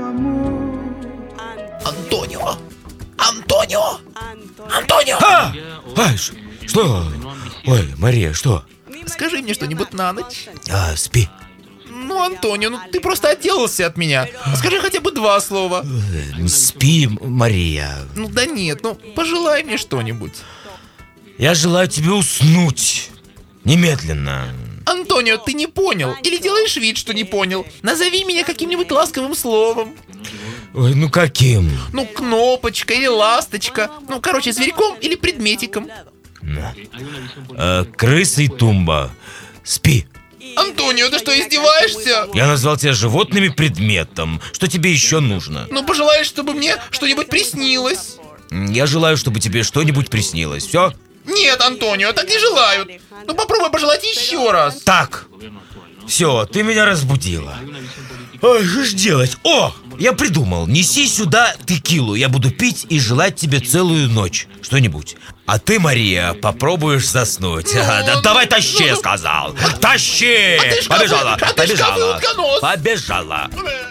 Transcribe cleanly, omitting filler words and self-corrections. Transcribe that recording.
Антонио! Антонио! Антонио! Что? Ой, Мария, что? Скажи мне что-нибудь на ночь. Спи. Ну, Антонио, ну ты просто отделался от меня. Скажи хотя бы 2 слова. Спи, Мария. Ну да нет, ну пожелай мне что-нибудь. Я желаю тебе уснуть. Немедленно. Антонио, ты не понял? Или делаешь вид, что не понял? Назови меня каким-нибудь ласковым словом. Ой, ну каким? Ну, кнопочка или ласточка. Ну, короче, зверьком или предметиком. Крыса и тумба. Спи. Антонио, ты что, издеваешься? Я назвал тебя животным и предметом. Что тебе еще нужно? Ну, пожелаешь, чтобы мне что-нибудь приснилось? Я желаю, чтобы тебе что-нибудь приснилось. Все? Нет, Антонио, так не желают. Ну, попробуй пожелать еще раз. Так. Все, ты меня разбудила. Ой, что ж делать? О, я придумал. Неси сюда текилу. Я буду пить и желать тебе целую ночь. Что-нибудь. А ты, Мария, попробуешь заснуть. Да давай тащи, я сказал. Тащи! А ты Побежала, шкаф и побежала. утконос. Побежала.